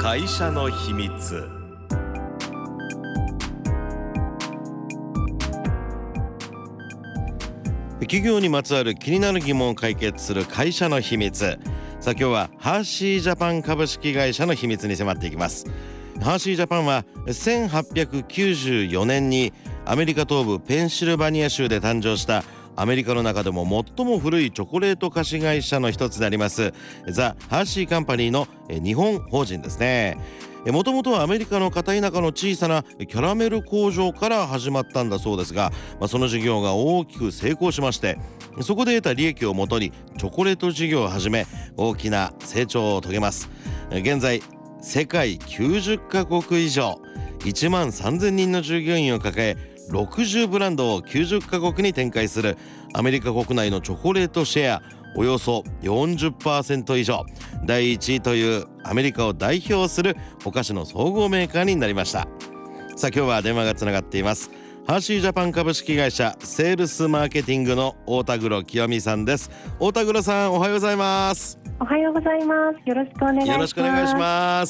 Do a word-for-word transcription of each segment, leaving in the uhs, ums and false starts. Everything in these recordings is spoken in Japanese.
会社の秘密。企業にまつわる気になる疑問を解決する会社の秘密。さあ今日はハーシージャパン株式会社の秘密に迫っていきます。ハーシージャパンはせんはっぴゃくきゅうじゅうよねんにアメリカ東部ペンシルバニア州で誕生したアメリカの中でも最も古いチョコレート菓子会社の一つでありますザ・ハーシーカンパニーの日本法人ですね。もともとはアメリカの片田舎の小さなキャラメル工場から始まったんだそうですが、まあ、その事業が大きく成功しまして、そこで得た利益をもとにチョコレート事業を始め大きな成長を遂げます。現在世界きゅうじゅっかこく以上いちまんさんぜんにんの従業員を抱えろくじゅうブランドをきゅうじゅっかこくに展開するアメリカ国内のチョコレートシェアおよそ よんじゅっパーセント 以上、だいいちいというアメリカを代表するお菓子の総合メーカーになりました。さあ今日は電話がつながっています。ハーシージャパン株式会社セールスマーケティングの大田黒清美さんです。大田黒さん、おはようございます。 おはようございます。よろしくお願いします。 よろしくお願いします。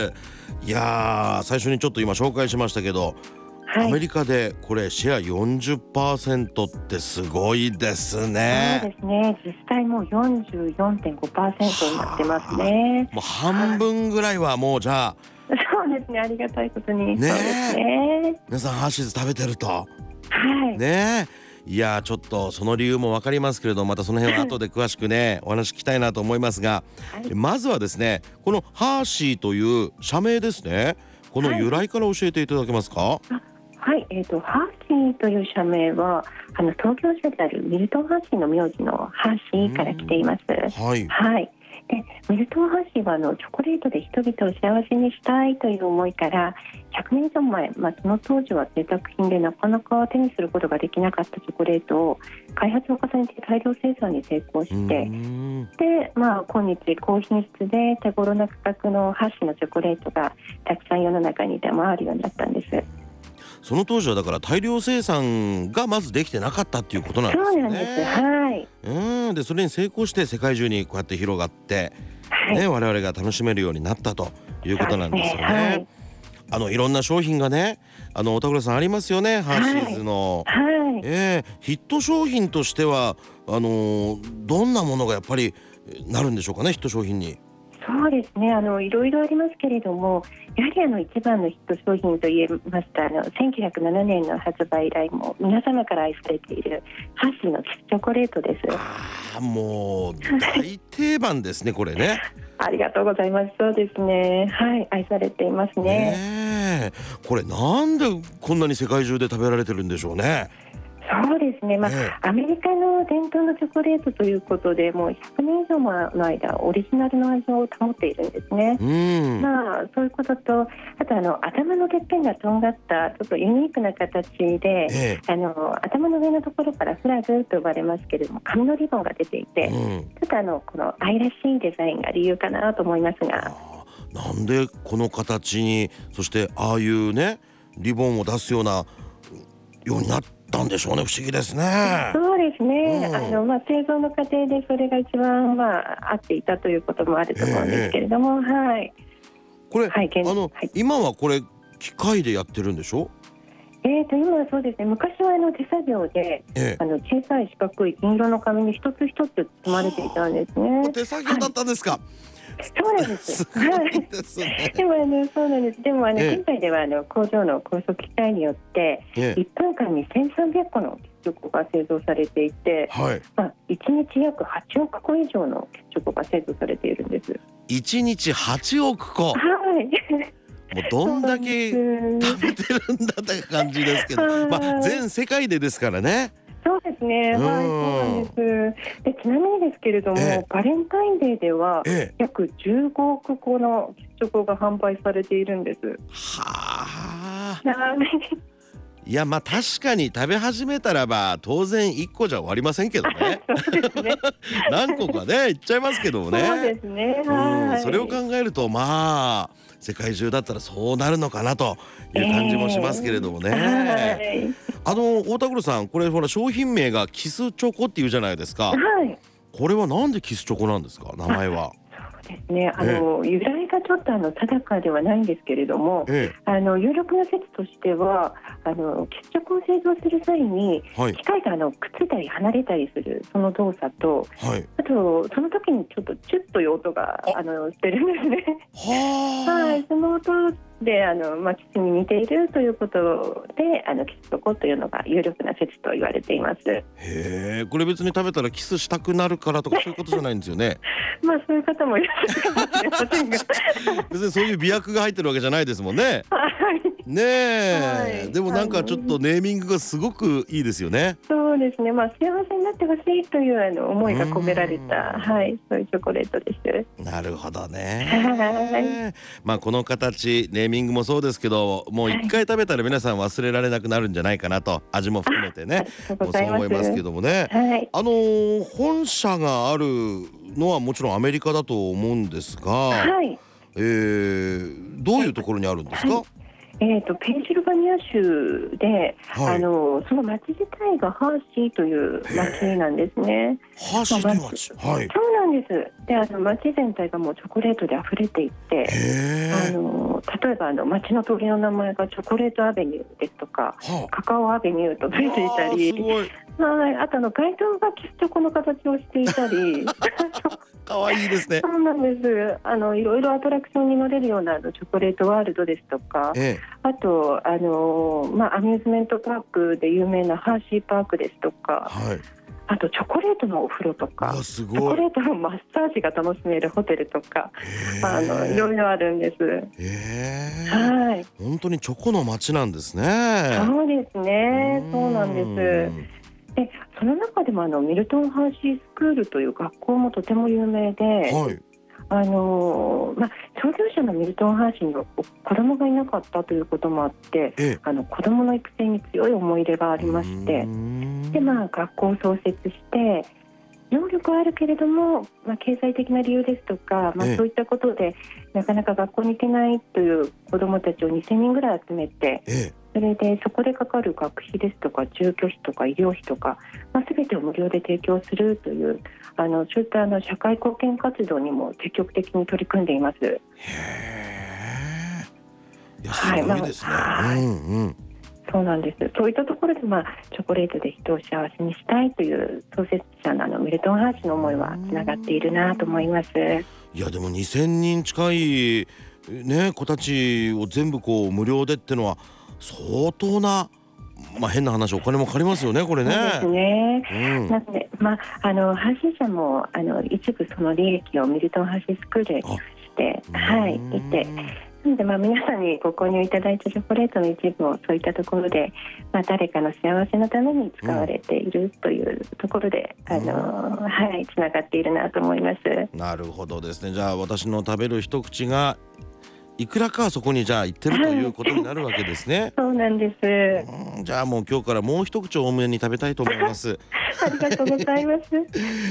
いやー、最初にちょっと今紹介しましたけど、はい、アメリカでこれシェア よんじゅっパーセント ってすごいですね。 そうですね、実際もう よんじゅうよんてんごパーセント になってますね。 もう半分ぐらいはもうじゃあ、 そうですね、ありがたいことに、 ね、 そうですね。 皆さんハーシーズ食べてると、 はいねえ、いやちょっとその理由も分かりますけれど、またその辺は後で詳しくねお話聞きたいなと思いますが、はい、まずはですね、このハーシーという社名ですね、この由来から教えていただけますか？はい、 はい、えーと、ハーシーという社名はあの創業者であるミルトン・ハーシーの名字のハーシーから来ています。はい、はい、でミルトン・ハーシーはあのチョコレートで人々を幸せにしたいという思いからひゃくねん以上前、まあ、その当時は贅沢品でなかなか手にすることができなかったチョコレートを開発を重ねて大量生産に成功して、で、まあ、今日高品質で手頃な価格のハーシーのチョコレートがたくさん世の中に出回るようになったんです。 その当時はだから大量生産がまずできてなかったっていうことなんですね。 そうなんです。はい。 うん、でそれに成功して世界中にこうやって広がって、はいね、我々が楽しめるようになったということなんですよね。はい、あのいろんな商品がね、あの大田黒さんありますよね、ハーシーズの、はいはい、えー、ヒット商品としてはあのー、どんなものがやっぱりなるんでしょうかね、ヒット商品に。 そうですね、あのいろいろありますけれども、やはりあの一番のヒット商品といえますと、あのせんきゅうひゃくななねんの発売以来も皆様から愛されているハーシーのキスチョコレートです。 あ、もう大定番ですねこれね。 ありがとうございます。そうですね、はい、愛されていますね。 ね、これなんでこんなに世界中で食べられてるんでしょうね。 そうですね、まあ、ね、アメリカの伝統のチョコレートということでもうひゃくねん以上の間オリジナルの味を保っているんですね。うん、まあ、そういうことと、あとあの頭のてっぺんがとんがったちょっとユニークな形で、ええ、あの頭の上のところからフラグと呼ばれますけれども紙のリボンが出ていて、うん、ちょっとあのこの愛らしいデザインが理由かなと思いますが、 なんでこの形に、そしてああいうねリボンを出すようなようになったんでしょうね。不思議ですね。 そうですね、うん、あのまあ、製造の過程でそれが一番、まあ、合っていたということもあると思うんですけれども、えー、はい、 これ、はい、あの、はい、今はこれ機械でやってるんでしょ？ えー、と今はそうですね、昔はあの手作業で、えー、あの小さい四角い銀色の紙に一つ一つ包まれていたんですね。 手作業だったんですか？はい、 そうなんです。 すごいですね。 でもあのそうなんです。でもあの、ええ、現在ではあの工場の高速機械によって、ええ、いっぷんかんにせんさんびゃっこのキッチョコが製造されていて、はい、まあ、いちにち約はちおくこ以上のキッチョコが製造されているんです。 いちにちはちおくこ。はい。もうどんだけ食べてるんだって感じですけど、まあ、全世界でですからね。 そうですね、はい、そうなんです。でちなみにですけれども、ええ、バレンタインデーでは、ええ、約じゅうごおくこのキッチョコが販売されているんです。 はあ。いや、まあ確かに食べ始めたらば当然いっこじゃ終わりませんけどね。 そうですね何個かねいっちゃいますけどもね。 そうですね、はい、 うん、それを考えるとまあ世界中だったらそうなるのかなという感じもしますけれどもね。えー、はい、あの大田黒さん、これほら商品名がキスチョコっていうじゃないですか。はい、これはなんでキスチョコなんですか、名前は。 ですね、あの、ええ、由来がちょっとあの定かではないんですけれども、ええ、あの有力な説としては、あのキスチョコを製造する際に、はい、機械があのくっついたり離れたりするその動作と、はい、あとその時にちょっとチュッという音があのしてるんですね。ははい、その音であの、まあ、キスに似ているということで、あのキスチョコというのが有力な説と言われています。 へえ、これ別に食べたらキスしたくなるからとかそういうことじゃないんですよね。 まあそういう方もいらっしゃるかもしれませんが別にそういう美薬が入ってるわけじゃないですもんね。 はいねえ、 はい、 でもなんかちょっとネーミングがすごくいいですよね。 そうですね、まあ、幸せになってほしいというあの思いが込められた、はい、そういうチョコレートです。 なるほどね。はい、まあこの形ネーミングもそうですけど、もう一回食べたら皆さん忘れられなくなるんじゃないかなと、味も含めてね、もうそう思いますけどもね、はい、あのー、本社があるのはもちろんアメリカだと思うんですが、はい、えー、どういうところにあるんですか？はい、 えー、とペンシルバニア州で、はい、あのその町自体がハーシーという町なんですね。 ハーシーという町、まあ、はい、 そうなんです。で、あの町全体がもうチョコレートで溢れていて、あの例えばあの町の通りの名前がチョコレートアベニューですとか、はあ、カカオアベニューとついていたり、はい、あとの街灯がキスチョコの形をしていたり可愛いですね。 そうなんです。あのいろいろアトラクションに乗れるようなチョコレートワールドですとか、ええ、あとあの、まあ、アミューズメントパークで有名なハーシーパークですとか、はい、あとチョコレートのお風呂とか、チョコレートのマッサージが楽しめるホテルとか、あのいろいろあるんです。 へー、はい、本当にチョコの街なんですね。 そうですね、そうなんです。でその中でもあのミルトン・ハーシースクールという学校もとても有名で、はい、あのまあ、創業者のミルトン・ハーシーの子供がいなかったということもあって、あの子供の育成に強い思い入れがありまして、で、まあ、学校を創設して能力はあるけれども、まあ、経済的な理由ですとか、まあ、そういったことでなかなか学校に行けないという子どもたちをにせんにんぐらい集めて、それでそこでかかる学費ですとか住居費とか医療費とか、まあ、全てを無料で提供するというあのそういったあの社会貢献活動にも積極的に取り組んでいます。へー、いやすごいですね。はい、うんうん、 そうなんです。そういったところで、まあ、チョコレートで人を幸せにしたいという創設者のあのミルトン・ハーシーの思いはつながっているなと思います。 いやでもにせんにん近い、ね、子たちを全部こう無料でってのは相当な、まあ、変な話お金もかかりますよねこれね。 そうですね、うん、なので、まあ、あのハーシー社もあの一部その利益をミルトン・ハーシースクールにして、はい、いて、なので、まあ、皆さんにご購入いただいたチョコレートの一部をそういったところで、まあ、誰かの幸せのために使われているというところで、うん、あのはい、つながっているなと思います。 なるほどですね。じゃあ私の食べる一口がいくらかそこにじゃあ行ってるということになるわけですね。 そうなんです。 うん、じゃあもう今日からもう一口多めに食べたいと思います。 ありがとうございます。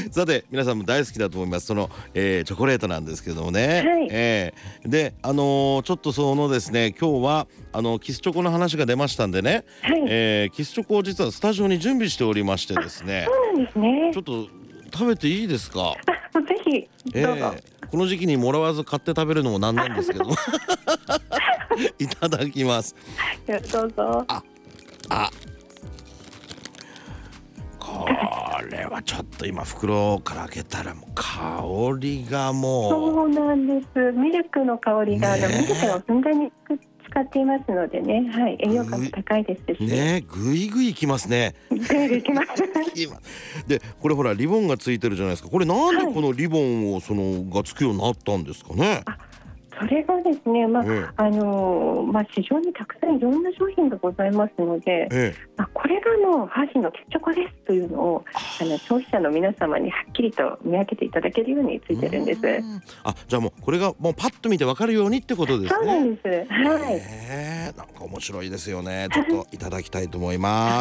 さて皆さんも大好きだと思いますその、えー、チョコレートなんですけどもね、はい、えー、であのー、ちょっとそのですね今日はあのキスチョコの話が出ましたんでね、はい、えー、キスチョコを実はスタジオに準備しておりましてですね。 そうなんですね。 ちょっと食べていいですか？ ぜひどうぞ。えーこの時期にもらわず買って食べるのもなんなんですけどいただきます。 どうぞ。 ああこれはちょっと今袋から開けたらもう香りがもうそうなんです。ミルクの香りが、ね、ミルクをふんだんに使っていますのでね、はい、栄養価も高いですしね、ぐいぐいきますね。 ぐいぐいきますでこれほらリボンがついてるじゃないですか。これなんでこのリボンをそのがつくようになったんですかね。 はい、それがですね、まあ、ええ、あのまあ、市場にたくさんいろんな商品がございますので、ええ、まあ、これがのハーシーのキスチョコですというのをあの消費者の皆様にはっきりと見分けていただけるようについてるんです。 あ、じゃあもうこれがもうパッと見てわかるようにってことですね。 そうなんです。はい。 えー、なんか面白いですよね。ちょっといただきたいと思います。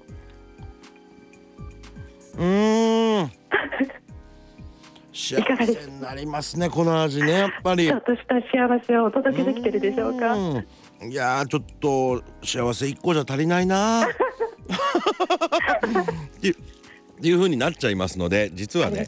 うーん幸せになりますねこの味ね。やっぱりちょっとした幸せをお届けできてるでしょうか。 いやーちょっと幸せ一個じゃ足りないなっていう風になっちゃいますので、実はね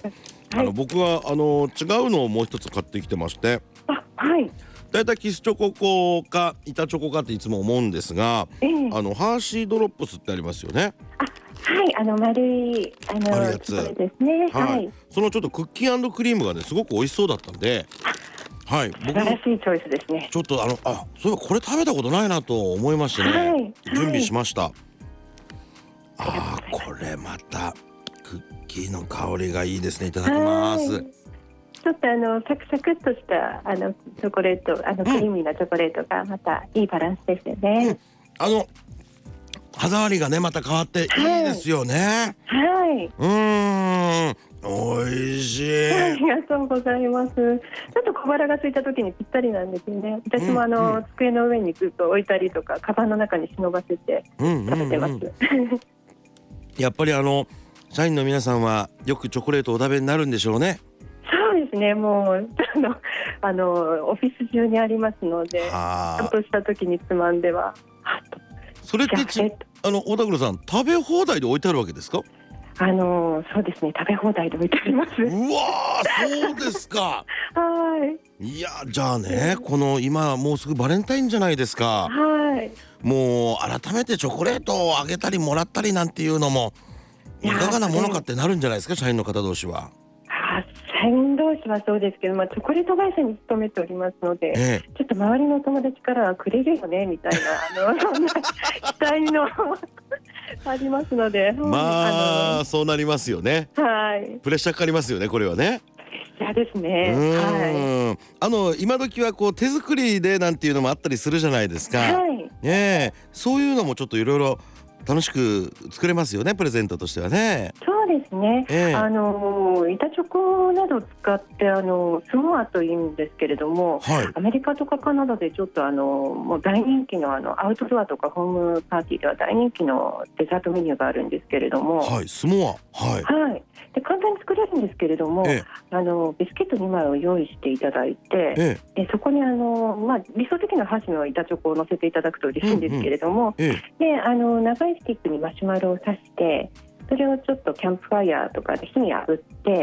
あの僕はあの違うのをもう一つ買ってきてまして、 あ、はい。 だいたいキスチョコ粉か板チョコかっていつも思うんですが、 ええ、 あのハーシードロップスってありますよね。 あ、はい、あの丸いあの丸いやつチョコレートですね。 はい、 はい。 そのちょっとクッキー&クリームがねすごく美味しそうだったんで、はい、 素晴ら僕もしいチョイスですね。 ちょっとあのあそういえばこれ食べたことないなと思いましてね、 はい、 準備しました。 ありがとうあーございます。 これまたクッキーの香りがいいですね。いただきまはい。 す。 ちょっとあのサクサクっとしたあのチョコレート、あのクリーミーなチョコレートがまたいいバランスですよね。 うん、あの歯触りがねまた変わっていいですよね。 はい。 うーん、美味しい。 ありがとうございます。ちょっと小腹が空いた時にぴったりなんですよね。私もあの、 うんうん、 机の上にずっと置いたりとか、カバンの中に忍ばせて食べてます。うんうんうん、 やっぱりあの社員の皆さんはよくチョコレートをお食べになるんでしょうね。 そうですね。もうあのあのオフィス中にありますので、ちょっとした時につまんでは。 それってちあの大田黒さん食べ放題で置いてあるわけですか？ あのそうですね、食べ放題で置いてあります。 うわー、そうですか。 はい。 いやじゃあね、この今もうすぐバレンタインじゃないですか。 はい。 もう改めてチョコレートをあげたりもらったりなんていうのもいかがなものかってなるんじゃないですか、社員の方同士は。 あ、社員同士はそうですけど、まあ、チョコレート会社に勤めておりますので、ええ、ちょっと周りの友達からはくれるよねみたいなあのそんな期待のありますので、 まあ、あのそうなりますよね。 はい。 プレッシャーかかりますよね、これはね。 プレッシャーですね。はい。 あの今時はこう手作りでなんていうのもあったりするじゃないですか。 はい。 ね、そういうのもちょっといろいろ楽しく作れますよね、プレゼントとしてはね。 そうですね、ええ、あの板チョコなどを使ってあのスモアというんですけれども、はい、アメリカとかカナダでちょっとあのもう大人気の、あのアウトドアとかホームパーティーでは大人気のデザートメニューがあるんですけれども、 はい、スモア、はい、 はい、で簡単に作れるんですけれども、ええ、あのビスケットにまいを用意していただいて、ええ、でそこにあの、まあ、理想的な箸の板チョコを乗せていただくと嬉しいんですけれども、うんうん、ええ、であの長いスティックにマシュマロを刺してそれをちょっとキャンプファイヤーとかで火に炙って、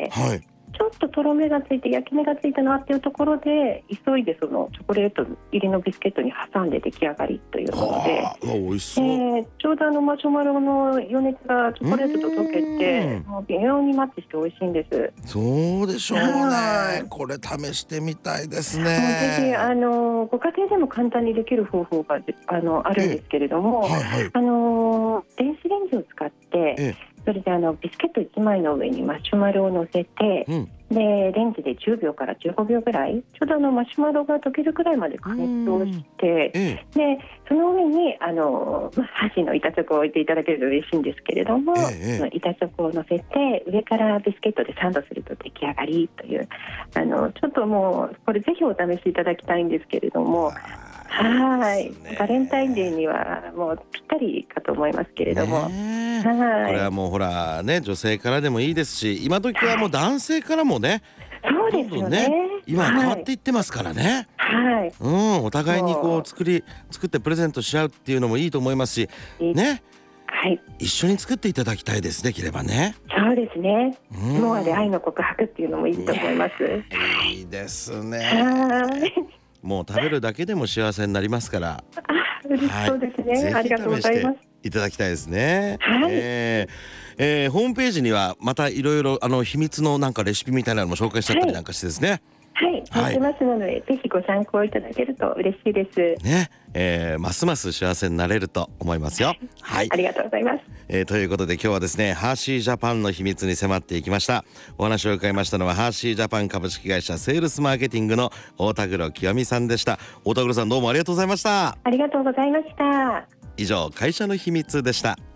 はい、ちょっととろめがついて焼き目がついたなっていうところで急いでそのチョコレート入りのビスケットに挟んで出来上がりというもので、 美味しそう、 えー、ちょうどあのマシュマロの余熱がチョコレートと溶けてもう微妙にマッチして美味しいんです。 そうでしょうね。これ試してみたいですね。 ぜひあのご家庭でも簡単にできる方法があのあるんですけれども、はいはい、あの電子レンジを使って、ええ、それであのビスケットいちまいの上にマシュマロを乗せて、うん、でレンジでじゅうびょうからじゅうごびょうぐらいちょうどあのマシュマロが溶けるくらいまで加熱をして、ええ、でその上にあの、まあ、箸の板チョコを置いていただけると嬉しいんですけれども、ええ、板チョコを乗せて上からビスケットでサンドすると出来上がりというあのちょっともうこれぜひお試しいただきたいんですけれども、はい、バレンタインデーにはもうぴったりかと思いますけれども、 ね、はい、これはもうほらね、女性からでもいいですし今時はもう男性からもね、 はい、そうですよね、 どんどんね今は変わっていってますからね、はい、うん、お互いにこう作り作ってプレゼントし合うっていうのもいいと思いますしね、はい、一緒に作っていただきたいですね、できればね。 そうですね、スモアで愛の告白っていうのもいいと思います。 いいですね。はいもう食べるだけでも幸せになりますから、 あ、嬉しそうですね、はい、ありがとうございます。 いただきたいですね。 はい、 えーえー、ホームページにはまたいろいろあの秘密のなんかレシピみたいなのも紹介しちゃったりなんかしてですね、 はい、載ってますので、はい、ぜひご参考いただけると嬉しいですね、えー、ますます幸せになれると思いますよ。はい、 ありがとうございます。 えー、ということで今日はですねハーシージャパンの秘密に迫っていきました。お話を伺いましたのはハーシージャパン株式会社セールスマーケティングの大田黒清美さんでした。大田黒さんどうもありがとうございました。 ありがとうございました。 以上会社の秘密でした。